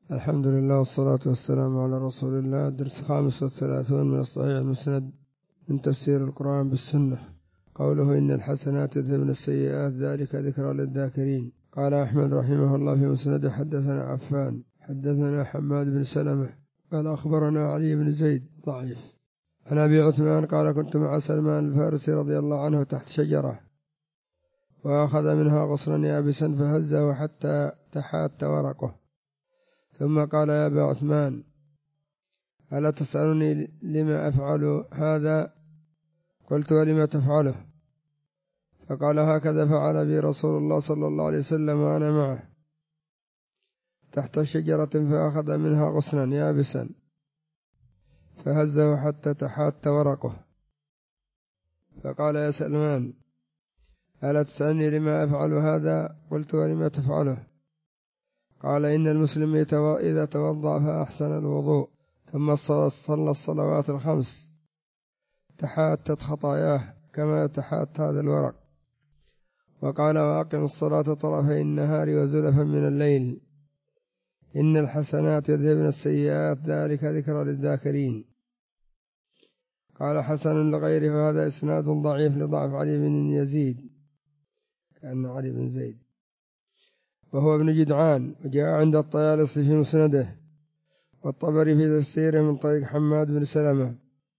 الحمد لله والصلاة والسلام على رسول الله. الدرس 35 من الصحيح المسند من تفسير القرآن بالسنة. قوله إن الحسنات يذهبن السيئات ذلك ذكرى للذاكرين. قال أحمد رحمه الله في مسنده حدثنا عفان حدثنا حماد بن سلمة قال أخبرنا علي بن زيد ضعيف عن أبي عثمان قال كنت مع سلمان الفارسي رضي الله عنه تحت شجرة وأخذ منها غصنا يابسا فهزه حتى تحات ورقه ثم قال يا أبا عثمان ألا تسألني لما أفعل هذا؟ قلت ولم تفعله؟ فقال هكذا فعل بي رسول الله صلى الله عليه وسلم وأنا معه تحت شجرة فأخذ منها غصنا يابسا فهزه حتى تحات ورقه فقال يا سلمان ألا تسألني لما أفعل هذا؟ قلت ولم تفعله؟ قال إن المسلم إذا توضأ فأحسن الوضوء ثم صلى الصلوات الخمس تحاتت خطاياه كما تحات هذا الورق. وقال وأقم الصلاة طرفي النهار وزلفا من الليل إن الحسنات يذهبن السيئات ذلك ذكرى للذاكرين. قال حسن لغيره فهذا إسناد ضعيف لضعف علي بن يزيد كأن علي بن زيد وهو ابن جدعان وجاء عند الطيالسي في مسنده والطبري في تفسيره من طريق حماد بن سلمة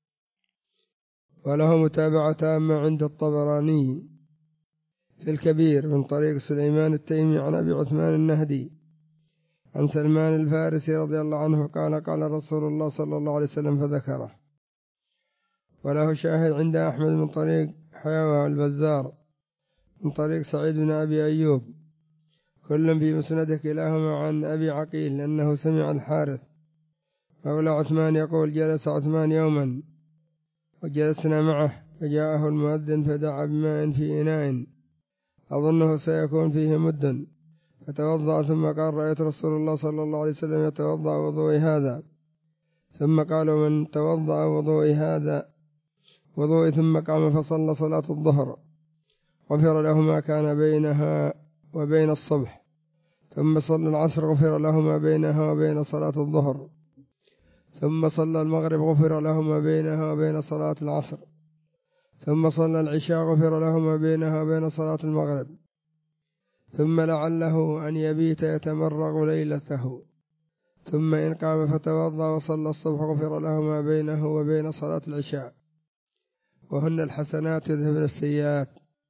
وله متابعة تامة عند الطبراني في الكبير من طريق سليمان التيمي عن أبي عثمان النهدي عن سلمان الفارسي رضي الله عنه قال قال رسول الله صلى الله عليه وسلم فذكره. وله شاهد عند أحمد من طريق حيوى البزار من طريق سعيد بن أبي أيوب كل في مسنده كلاهما عن أبي عقيل لأنه سمع الحارث مولى عثمان يقول جلس عثمان يوما وجلسنا معه فجاءه المؤذن فدعا بماء في إناء أظنه سيكون فيه مد فتوضأ ثم قال رأيت رسول الله صلى الله عليه وسلم يتوضأ وضوئي هذا ثم قال من توضأ وضوئي هذا وضوئي ثم قام فصلى صلاة الظهر غفر له ما كان بينها وبين الصبح ثم صلى العصر غفر له ما بينها وبين صلاة الظهر ثم صلى المغرب غفر له ما بينها وبين صلاة العصر ثم صلى العشاء غفر له ما بينها وبين صلاة المغرب ثم لعله أن يبيت يتمرغ ليلته ثم إن قام فتوضأ وصلى الصبح غفر له ما بينه وبين صلاة العشاء وهن الحسنات يذهبن السيئات.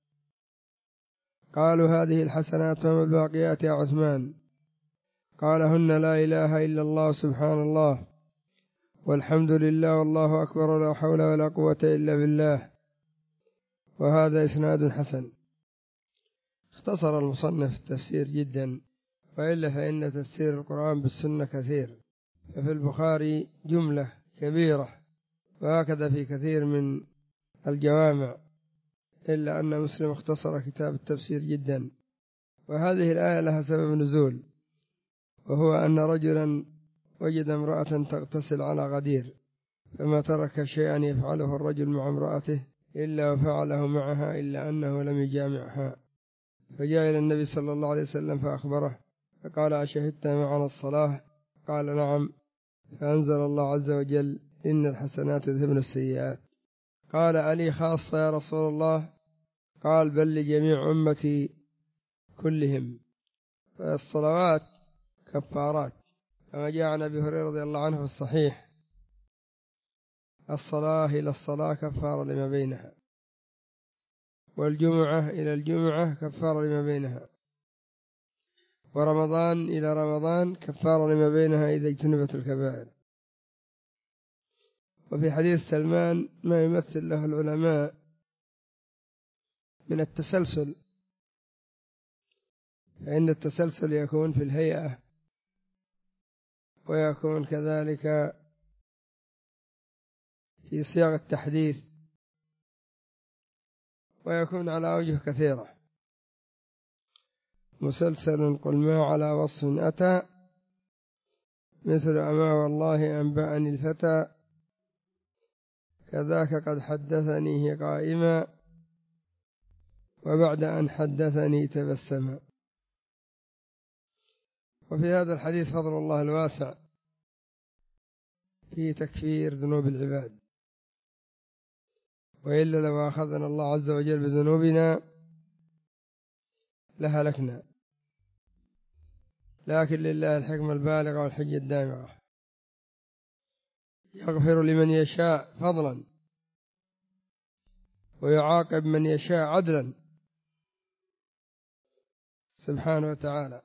قالوا هذه الحسنات فما الباقيات يا عثمان؟ قال هن لا إله إلا الله سبحان الله والحمد لله والله أكبر ولا حول ولا قوة إلا بالله. وهذا إسناد حسن. اختصر المصنف التفسير جدا وإلا فإن تفسير القرآن بالسنة كثير ففي البخاري جملة كبيرة وهكذا في كثير من الجوامع إلا أن مسلم اختصر كتاب التفسير جدا. وهذه الآية لها سبب نزول وهو أن رجلا وجد امرأة تغتسل على غدير فما ترك شيئا يفعله الرجل مع امرأته إلا وفعله معها إلا أنه لم يجامعها فجاء إلى النبي صلى الله عليه وسلم فأخبره فقال أشهدت معنا الصلاة؟ قال نعم. فأنزل الله عز وجل إن الحسنات يذهبن السيئات. قال ألي خاصة يا رسول الله؟ قال بل لجميع أمتي كلهم. فالصلوات كفارات كما جاء عن أبي هريرة رضي الله عنه في الصحيح الصلاة إلى الصلاة كفارة لما بينها والجمعة إلى الجمعة كفارة لما بينها ورمضان إلى رمضان كفارة لما بينها إذا اجتنبت الكبائر. وفي حديث سلمان ما يمثل له العلماء من التسلسل فإن التسلسل يكون في الهيئة ويكون كذلك في صيغ التحديث ويكون على أوجه كثيرة. مسلسل قل ما على وصف أتى مثل أما والله أنبأني الفتى كذاك قد حدثنيه قائما وبعد أن حدثني تبسما. وفي هذا الحديث فضل الله الواسع في تكفير ذنوب العباد، وإلا لو أخذنا الله عز وجل بذنوبنا لهلكنا، لكن لله الحكمة البالغة والحجة الدامغة، يغفر لمن يشاء فضلا ويعاقب من يشاء عدلا سبحانه وتعالى.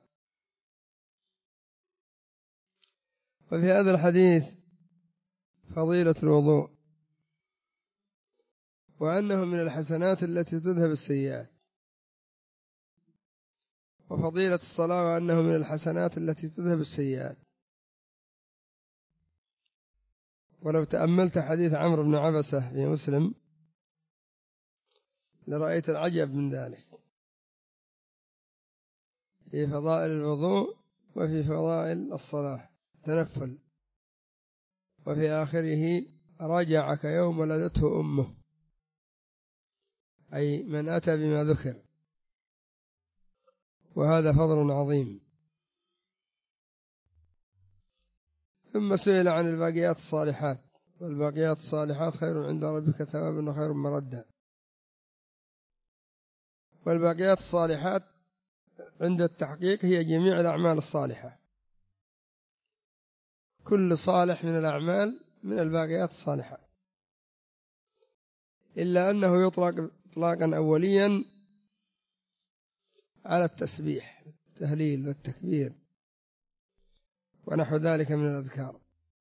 وفي هذا الحديث فضيلة الوضوء، وأنه من الحسنات التي تذهب السيئات، وفضيلة الصلاة وأنه من الحسنات التي تذهب السيئات. ولو تأملت حديث عمرو بن عبسة في مسلم لرأيت العجب من ذلك في فضائل الوضوء وفي فضائل الصلاة تنفل، وفي آخره رجعك يوم ولدته أمه، أي من أتى بما ذكر، وهذا فضل عظيم. ثم سئل عن الباقيات الصالحات، والباقيات الصالحات خير عند ربك ثوابا وخير مردا. والباقيات الصالحات عند التحقيق هي جميع الأعمال الصالحة، كل صالح من الأعمال من الباقيات الصالحات، إلا أنه يطلق إطلاقا أوليا على التسبيح والتهليل والتكبير ونحو ذلك من الأذكار،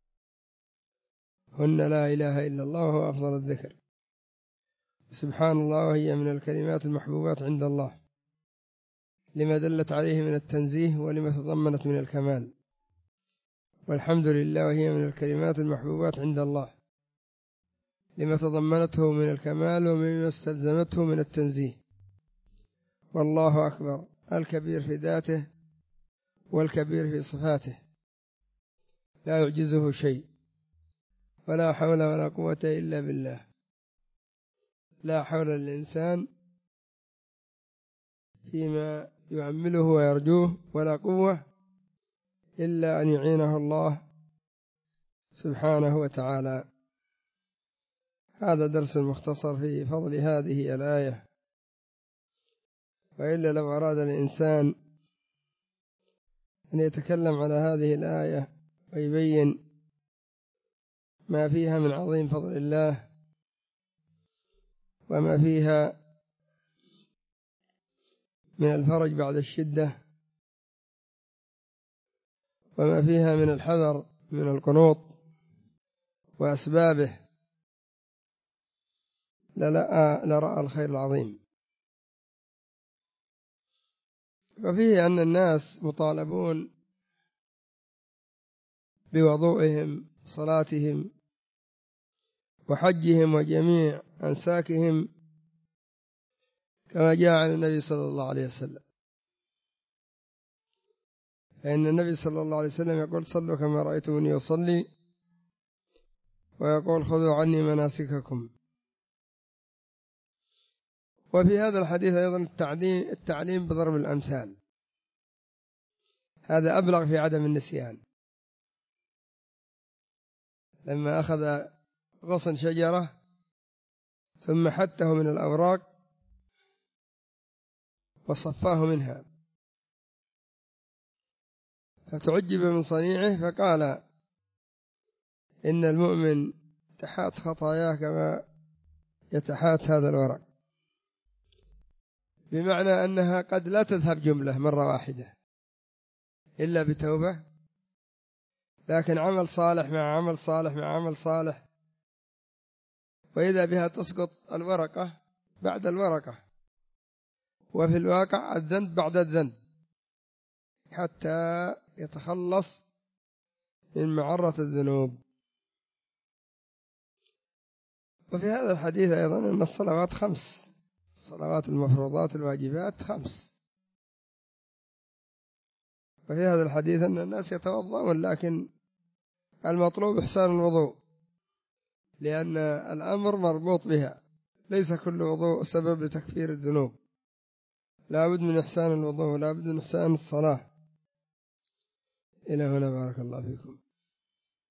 هن لا إله إلا الله وهو أفضل الذكر، سبحان الله وهي من الكلمات المحبوبات عند الله لما دلت عليه من التنزيه ولما تضمنت من الكمال، والحمد لله وهي من الكلمات المحبوبات عند الله لما تضمنته من الكمال ومما استلزمته من التنزيه. والله أكبر الكبير في ذاته والكبير في صفاته، لا يعجزه شيء، ولا حول ولا قوة إلا بالله، لا حول للإنسان فيما يعمله ويرجوه، ولا قوة إلا أن يعينه الله سبحانه وتعالى. هذا درس مختصر في فضل هذه الآية، وإلا لو أراد الإنسان أن يتكلم على هذه الآية ويبين ما فيها من عظيم فضل الله وما فيها من الفرج بعد الشدة وما فيها من الحذر من القنوط وأسبابه لرأى الخير العظيم. وفيه أن الناس مطالبون بوضوئهم صلاتهم وحجهم وجميع أنساكهم كما جاء عن النبي صلى الله عليه وسلم، فإن النبي صلى الله عليه وسلم يقول صلوا كما رأيتموني أصلي، ويقول خذوا عني مناسككم. وفي هذا الحديث أيضا التعليم بضرب الأمثال، هذا أبلغ في عدم النسيان. لما أخذ غصن شجرة ثم حته من الأوراق وصفاه منها، فتعجب من صنيعه فقال إن المؤمن تحات خطاياه كما يتحات هذا الورق، بمعنى أنها قد لا تذهب جملة مرة واحدة إلا بتوبة، لكن عمل صالح مع عمل صالح مع عمل صالح، وإذا بها تسقط الورقة بعد الورقة، وفي الواقع الذنب بعد الذنب، حتى يتخلص من معرة الذنوب. وفي هذا الحديث أيضا أن الصلوات 5، الصلوات المفروضات الواجبات 5. وفي هذا الحديث أن الناس يتوضؤون، لكن المطلوب إحسان الوضوء، لأن الأمر مربوط بها، ليس كل وضوء سبب لتكفير الذنوب، لا بد من إحسان الوضوء، لا بد من إحسان الصلاة. إلى هنا بارك الله فيكم.